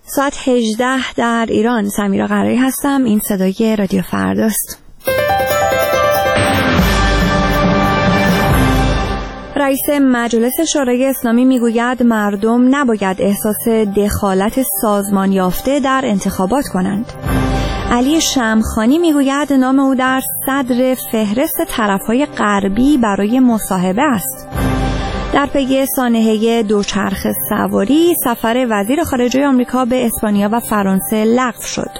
ساعت 18 در ایران. سمیرا قرایی هستم. این صدای رادیو فرداست. رئیس مجلس شورای اسلامی میگوید مردم نباید احساس دخالت سازمان یافته در انتخابات کنند. علی شمخانی میگوید نام او در صدر فهرست طرفهای غربی برای مصاحبه است. در پی سانحه دوچرخه سواری، سفر وزیر خارجه آمریکا به اسپانیا و فرانسه لغو شد.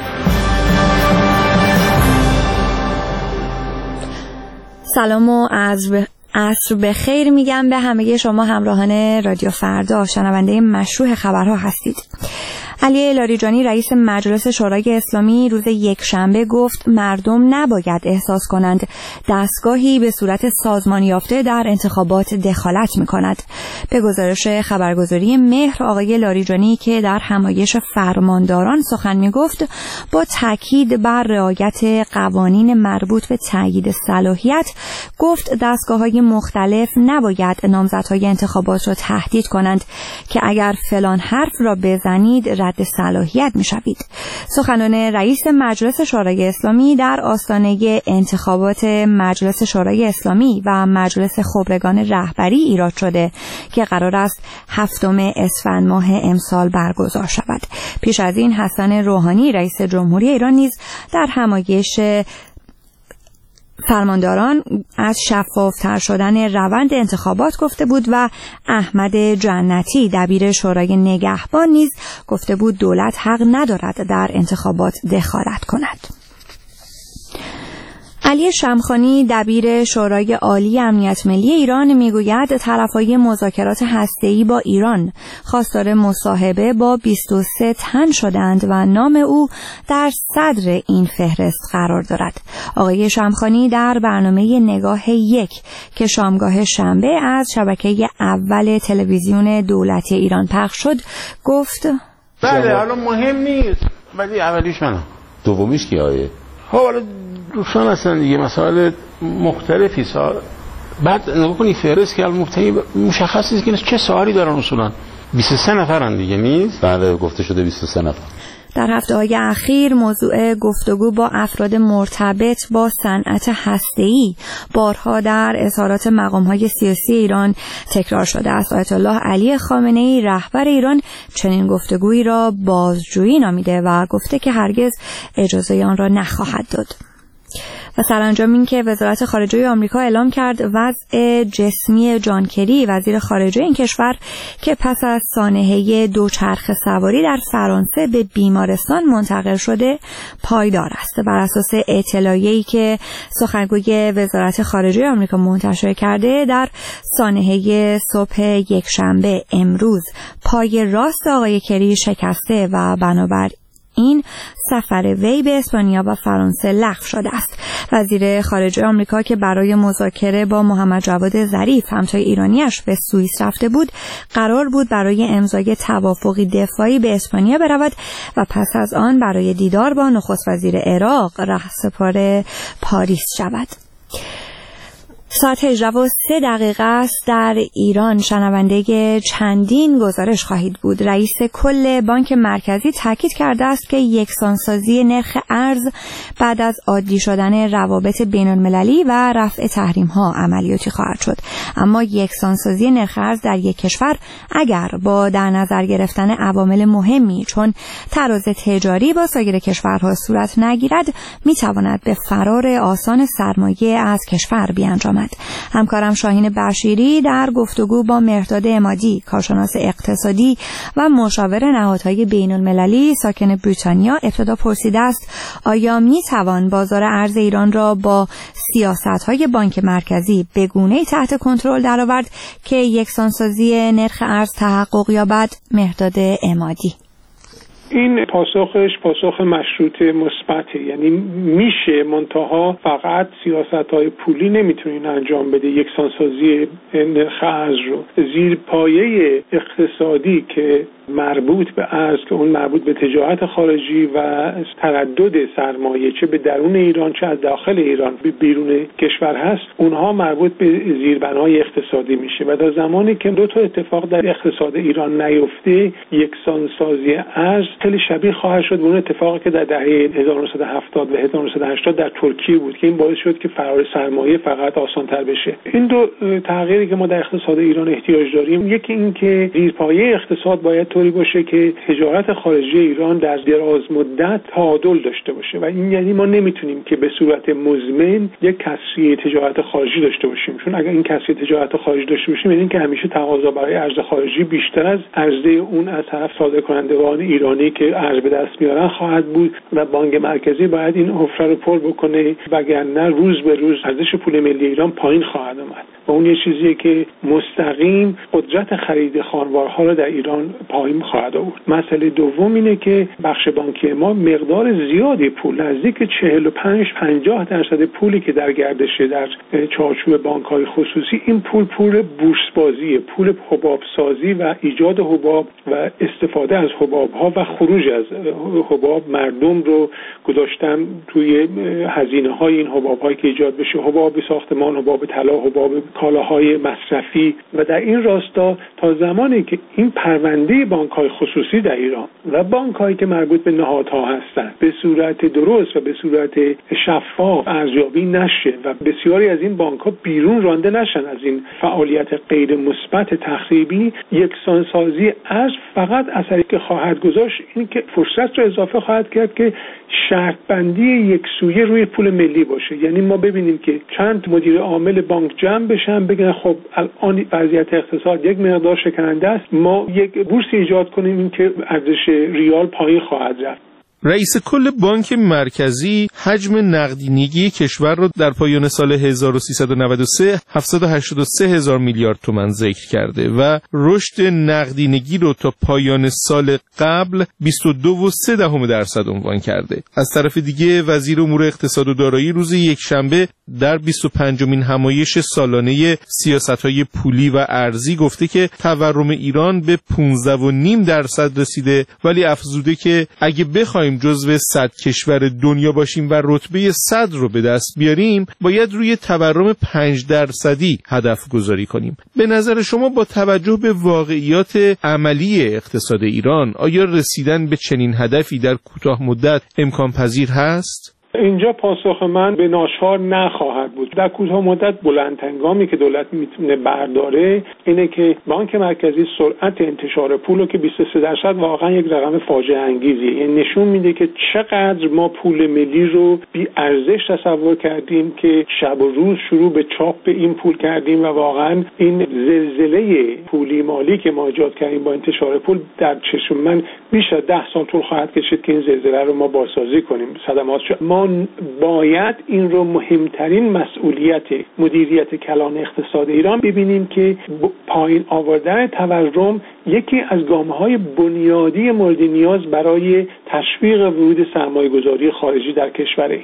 سلام و عصر بخیر میگم به همه شما همراهان رادیو فردا، شنونده مشروع خبرها هستید. علی لاریجانی رئیس مجلس شورای اسلامی روز یکشنبه گفت مردم نباید احساس کنند دستگاهی به صورت سازمان یافته در انتخابات دخالت می‌کند. به گزارش خبرگزاری مهر، آقای لاریجانی که در همایش فرمانداران سخن می‌گفت، با تاکید بر رعایت قوانین مربوط به تایید صلاحیت گفت دستگاه‌های مختلف نباید نامزدهای انتخابات را تهدید کنند که اگر فلان حرف را بزنید رد صلاحیت می‌شوید. سخنان رئیس مجلس شورای اسلامی در آستانه انتخابات مجلس شورای اسلامی و مجلس خبرگان رهبری ایراد شده که قرار است 7 اسفند ماه امسال برگزار شود. پیش از این حسن روحانی رئیس جمهوری ایران نیز در همایش فرمانداران از شفاف‌تر شدن روند انتخابات گفته بود و احمد جنتی دبیر شورای نگهبان نیز گفته بود دولت حق ندارد در انتخابات دخالت کند. علی شمخانی دبیر شورای عالی امنیت ملی ایران میگوید طرفهای مذاکرات هسته‌ای با ایران خواستار مصاحبه با 23 تن شدند و نام او در صدر این فهرست قرار دارد. آقای شمخانی در برنامه نگاه 1 که شامگاه شنبه از شبکه اول تلویزیون دولتی ایران پخش شد گفت بله حالا مهم نیست ولی اولیش منم دومیش کی آیه؟ حالا دوستان هستن دیگه، مسائل مختلفی بعد نگاه کنی فهرست که المبتدی مشخص نیست که چه سوالی دارن اصولا. 23 نفرن دیگه نیست؟ بله گفته شده 23 نفر. در هفته‌های اخیر موضوع گفتگو با افراد مرتبط با صنعت هسته‌ای بارها در اظهارات مقام‌های سیاسی ایران تکرار شده است. آیت الله علی خامنه‌ای رهبر ایران چنین گفتگویی را بازجویی نامیده و گفته که هرگز اجازه آن را نخواهد داد. و سرانجام این که وزارت خارجه آمریکا اعلام کرد وضع جسمی جان کری وزیر خارجه این کشور که پس از سانحه دوچرخه سواری در فرانسه به بیمارستان منتقل شده پایدار است. بر اساس اطلاعیه‌ای که سخنگوی وزارت خارجه آمریکا منتشر کرده، در سانحه صبح یکشنبه امروز پای راست آقای کری شکسته و بنابر این سفر وی به اسپانیا و فرانسه لغو شده است. وزیر خارجه آمریکا که برای مذاکره با محمد جواد ظریف همتای ایرانیش به سوئیس رفته بود، قرار بود برای امضای توافقی دفاعی به اسپانیا برود و پس از آن برای دیدار با نخست وزیر عراق رهسپار پاریس شود. ساعت 18:03 است در ایران. شنونده چندین گزارش خواهید بود. رئیس کل بانک مرکزی تاکید کرده است که یکسانسازی نرخ ارز بعد از عادی شدن روابط بین‌المللی و رفع تحریم‌ها عملیاتی خواهد شد. اما یکسانسازی نرخ ارز در یک کشور اگر با در نظر گرفتن عوامل مهمی چون تراز تجاری با سایر کشورها صورت نگیرد، می‌تواند به فرار آسان سرمایه از کشور بیانجامد. همکارم شاهین بشیری در گفتگو با مهرداد عمادی، کارشناس اقتصادی و مشاور نهادهای بین‌المللی ساکن بریتانیا، ابتدا پرسیده است آیا میتوان بازار ارز ایران را با سیاست‌های بانک مرکزی به گونه‌ای تحت کنترل درآورد که یکسانسازی نرخ ارز تحقق یابد؟ مهرداد عمادی: این پاسخ مشروط مثبته، یعنی میشه، منتها فقط سیاست‌های پولی نمیتونین انجام بده یکسانسازی نرخ ارز رو. زیر پایه اقتصادی که مربوط به ارز، که اون مربوط به تجارت خارجی و تردد سرمایه چه به درون ایران چه از داخل ایران به بیرون کشور هست، اونها مربوط به زیربنای اقتصادی میشه و تا زمانی که دو تا اتفاق در اقتصاد ایران نیفته، یکسانسازی ارز خیلی شبیه خواهد شد به اون اتفاقی که در دهه 1970 و 1980 در ترکیه بود که این باعث شد که فرار سرمایه فقط آسان‌تر بشه. این دو تغییری که ما در اقتصاد ایران احتیاج داریم، یکی این که زیرپایه اقتصاد باید طوری باشه که تجارت خارجی ایران در دراز مدت تعادل داشته باشه و این یعنی ما نمیتونیم که به صورت مزمن یک کسری تجارت خارجی داشته باشیم، چون اگر این کسری تجارت خارجی داشته باشیم یعنی که همیشه تقاضا برای ارز خارجی بیشتر از عرضه اون از طرف صادرکنندگان ایرانی که ارز به دست میارن خواهد بود و بانک مرکزی باید این حفره رو پر بکنه، وگرنه روز به روز ارزش پول ملی ایران پایین خواهد آمد و اون یه چیزیه که مستقیم قدرت خرید خانوارها رو در ایران پایین خواهد آورد. مسئله دوم اینه که بخش بانکی ما مقدار زیادی پول، نزدیک 45-50% پولی که در گردشه در چارچوب بانک‌های خصوصی، این پول بورس‌بازیه، پول حباب‌سازی و ایجاد حباب و استفاده از حباب‌ها و خروج از حباب مردم رو گذاشتن توی هزینه‌های این حباب‌هایی که ایجاد بشه، حباب ساختمان، حباب طلا، حباب کالاهای مصرفی. و در این راستا تا زمانی که این پرونده بانک‌های خصوصی در ایران و بانک‌هایی که مربوط به نهادها هستند به صورت درست و به صورت شفاف ارزیابی نشه و بسیاری از این بانک‌ها بیرون رانده نشن از این فعالیت غیر مثبت تخریبی، یکسانسازی ارز فقط اثری که خواهد گذاشت این که فرصت رو اضافه خواهد کرد که شرط بندی یکسویه روی پول ملی باشه. یعنی ما ببینیم که چند مدیر عامل بانک جمع بشن بگن خب الان وضعیت اقتصاد یک مقدار شکننده است، ما یک بورس ایجاد کنیم این که ارزش ریال پایین خواهد رفت. رئیس کل بانک مرکزی حجم نقدینگی کشور را در پایان سال 1393 783 هزار میلیارد تومان ذکر کرده و رشد نقدینگی رو تا پایان سال قبل 22.3% عنوان کرده. از طرف دیگه وزیر امور اقتصاد و دارایی روز یکشنبه در 25مین همایش سالانه سیاست‌های پولی و ارزی گفته که تورم ایران به 15.5% رسیده، ولی افزوده که اگه بخوایم جزو 100 کشور دنیا باشیم و رتبه 100 رو به دست بیاریم باید روی تورم 5% هدف گذاری کنیم. به نظر شما با توجه به واقعیات عملی اقتصاد ایران آیا رسیدن به چنین هدفی در کوتاه مدت امکان پذیر هست؟ اینجا پاسخ من به ناچار نخواهد بود. در کوتاه مدت بلندهنگامی که دولت میتونه برداره اینه که بانک مرکزی سرعت انتشار پول رو که 23% واقعا یک رقم فاجعه انگیزیه، یعنی نشون میده که چقدر ما پول ملی رو بی ارزش تصور کردیم که شب و روز شروع به چاپ این پول کردیم و واقعا این زلزله پولی مالی که ما ایجاد کردیم با انتشار پول در چشم من بیش از 10 سال طول خواهد کشید که این زلزله رو ما بازسازی کنیم. صدمات ما باید این رو مهمترین مسئولیت مدیریت کلان اقتصاد ایران ببینیم که پایین آوردن تورم یکی از گام‌های بنیادی مورد نیاز برای تشویق ورود سرمایه‌گذاری خارجی در کشوره.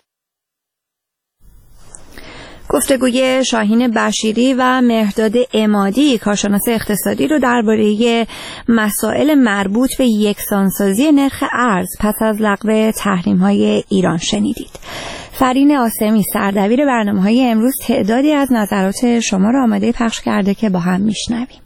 گفتگوی شاهین بشیری و مهرداد عمادی کارشناس اقتصادی رو درباره مسائل مربوط به یکسانسازی نرخ ارز پس از لغو تحریم‌های ایران شنیدید. فرین آسمی سردبیر برنامه‌های امروز تعدادی از نظرات شما رو آماده پخش کرده که با هم میشنویم.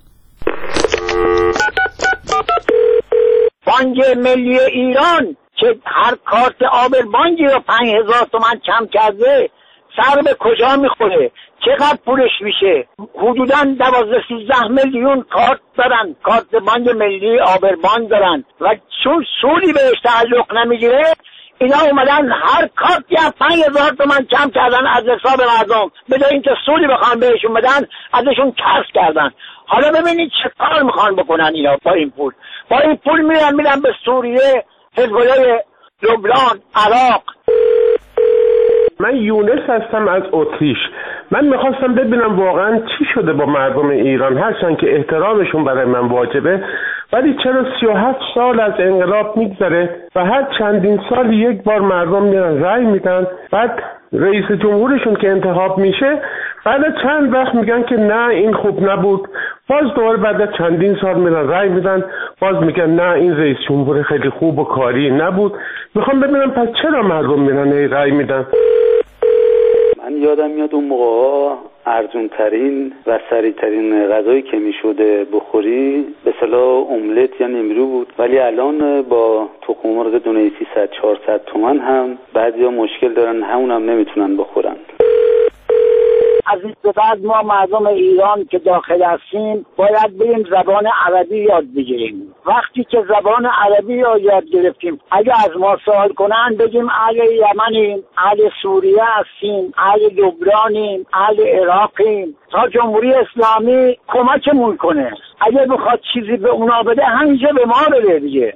بانک ملی ایران که هر کارت آبربانکی رو 5000 تومان کم کرده سر به کجا میخوره؟ چقدر پولش میشه؟ حدوداً 12-13 میلیون کارت دارن، کارت بانک ملی آبربانک دارن و چون سودی بهش تعلق نمیگیره اینا اومدن هر کارتی 5000 تومان کم کردن از حساب مردم، بدون اینکه سودی بخوان بهشون بدن ازشون کسب کردن. حالا ببینید چه کار میخوان بکنن اینا با این پول. با این پول میرن به سوریه، حزب الله لبنان، عراق. من یونس هستم از اتریش. من میخواستم ببینم واقعا چی شده با مردم ایران، هرچند که احترامشون برای من واجبه، ولی چرا 37 سال از انقلاب میگذره و هر چندین سال یک بار مردم میرن رأی میدن، بعد رئیس جمهورشون که انتخاب میشه بعد چند وقت میگن که نه این خوب نبود، باز دوباره بعد چندین سال میرن رأی میدن، باز میگن نه این رئیس جمهور خیلی خوب و کاری نبود. میخوام ببینم پس چرا مردم میرن رأی میدن؟ من یادم میاد اون موقع ارزون ترین و سریع ترین غذایی که میشده بخوری به اصطلاح املت یا نیمرو بود، ولی الان با تخم مرغ دونه 300-400 تومان هم بعضیا مشکل دارن، همونم نمیتونن بخورن. از این به بعد ما مردم ایران که داخل هستیم باید بریم زبان عربی یاد بگیریم. وقتی که زبان عربی رو یاد گرفتیم اگه از ما سوال کنن بگیم اهل یمنیم، اهل سوریه هستیم، اهل لبنانیم، اهل عراقیم، تا جمهوری اسلامی کمکمون کنه. اگه بخواد چیزی به اونا بده همینجا به ما بده دیگه.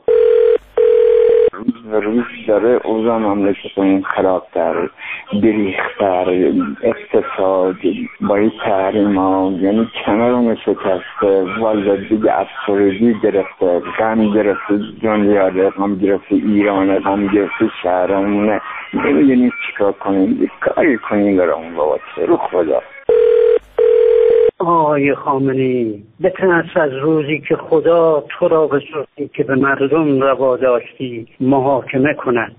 روز داره اوضاع مملکتمون خرابتر، بریختر، اقتصاد با این تحریم ها یعنی کمرمون شکسته، والا دیگه افسردگی گرفته، غم گرفته دنیا، غم گرفته ایران، غم گرفته شهرمونه. نمیدونیم چیکار کنیم، کاری کنیم برامون بابا رو خدا. آقای خامنه‌ای بترس از روزی که خدا تو را به صورتی که به مردم روا داشتی محاکمه کند.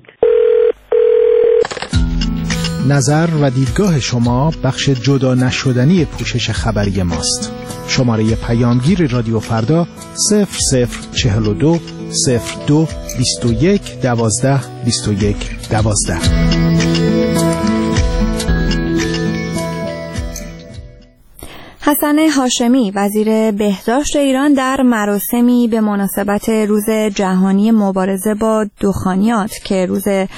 نظر و دیدگاه شما بخش جدا نشدنی پوشش خبری ماست. شماره پیامگیر رادیو فردا 0042 02 21 12 21 12. حسن هاشمی وزیر بهداشت ایران در مراسمی به مناسبت روز جهانی مبارزه با دخانیات که روز 10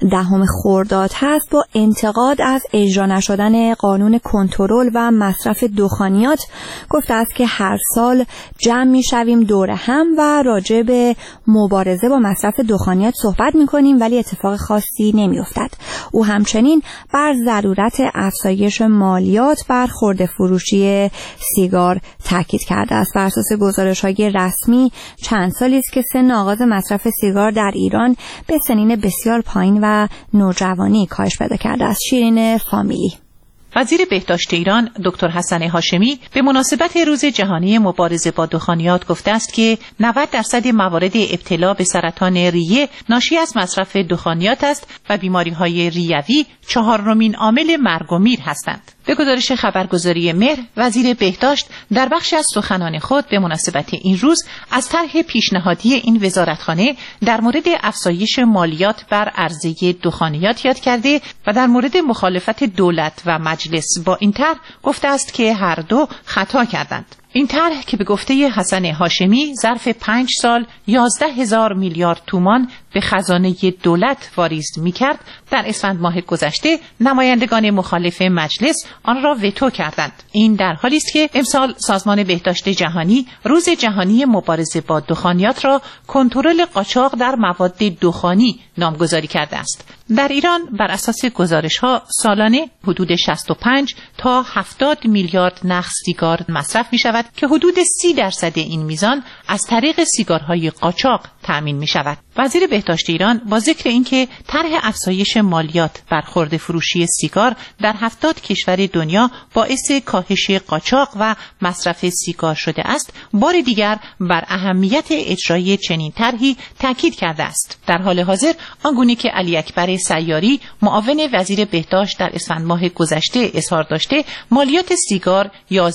خرداد هست با انتقاد از اجرا نشدن قانون کنترل و مصرف دخانیات گفته است که هر سال جمع می‌شویم دور هم و راجع به مبارزه با مصرف دخانیات صحبت می‌کنیم ولی اتفاق خاصی نمی‌افتد. او همچنین بر ضرورت افزایش مالیات بر خرده فروشی سیگار تاکید کرده است. بر اساس گزارش‌های رسمی چند سالی است که سن آغاز مصرف سیگار در ایران به سنین بسیار پایین و نوجوانی کاهش پیدا کرده است. شیرین فامیلی. وزیر بهداشت ایران دکتر حسن هاشمی به مناسبت روز جهانی مبارزه با دخانیات گفته است که 90% موارد ابتلا به سرطان ریه ناشی از مصرف دخانیات است و بیماری‌های ریوی 4مین عامل مرگ و میر هستند. به گزارش خبرگزاری مهر، وزیر بهداشت در بخشی از سخنان خود به مناسبت این روز از طرح پیشنهادی این وزارتخانه در مورد افزایش مالیات بر عرضه دخانیات یاد کرده و در مورد مخالفت دولت و مجلس با این طرح گفته است که هر دو خطا کردند. این طرح که به گفته حسن هاشمی ظرف 5 سال 11,000 میلیارد تومان به خزانه دولت واریز می‌کرد، در اسفند ماه گذشته نمایندگان مخالف مجلس آن را وتو کردند. این در حالی است که امسال سازمان بهداشت جهانی روز جهانی مبارزه با دخانیات را کنترل قاچاق در مواد دخانی نامگذاری کرده است. در ایران بر اساس گزارش‌ها سالانه حدود 65 تا 70 میلیارد نخ سیگار مصرف می‌شود که حدود 30% این میزان از طریق سیگارهای قاچاق تأمین می‌شود. وزیر بهداشت ایران با ذکر اینکه طرح افزایش مالیات بر خرده فروشی سیگار در 70 کشور دنیا باعث کاهش قاچاق و مصرف سیگار شده است، بار دیگر بر اهمیت اجرای چنین طرحی تاکید کرده است. در حال حاضر آنگونه که علی اکبر سیاری معاون وزیر بهداشت در اسفند ماه گذشته اظهار داشته، مالیات سیگار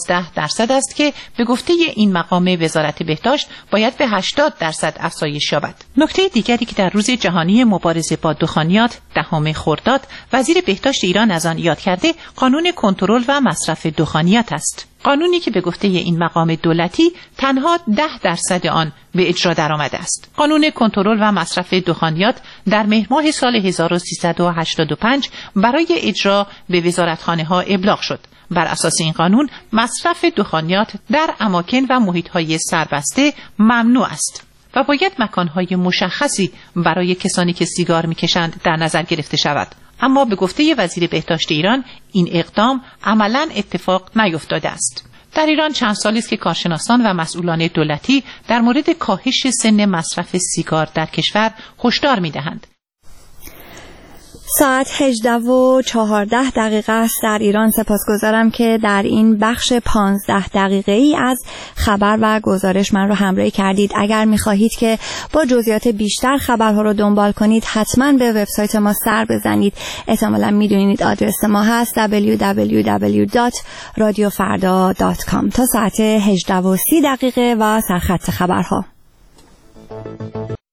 11% است که به گفته این مقام وزارت بهداشت باید به 80% افزایش یابد. نکته دیگری که در روز جهانی مبارزه با دخانیات 10 خرداد وزیر بهداشت ایران از آن یاد کرده، قانون کنترل و مصرف دخانیات است. قانونی که به گفته این مقام دولتی تنها 10% آن به اجرا درآمده است. قانون کنترل و مصرف دخانیات در مهر ماه سال 1385 برای اجرا به وزارتخانه‌ها ابلاغ شد. بر اساس این قانون مصرف دخانیات در اماکن و محیط‌های سربسته ممنوع است و باید مکان‌های مشخصی برای کسانی که سیگار می‌کشند در نظر گرفته شود. اما به گفته وزیر بهداشت ایران این اقدام عملاً اتفاق نیفتاده است. در ایران چند سالی است که کارشناسان و مسئولان دولتی در مورد کاهش سن مصرف سیگار در کشور هشدار می‌دهند. ساعت 18:14 است در ایران. سپاسگزارم که در این بخش 15 دقیقه‌ای از خبر و گزارش من رو همراهی کردید. اگر می‌خواهید که با جزئیات بیشتر خبرها رو دنبال کنید حتما به وبسایت ما سر بزنید. احتمالاً می‌دونید آدرس ما هست www.radiofarda.com. تا ساعت 18:30 و سرخط خبرها.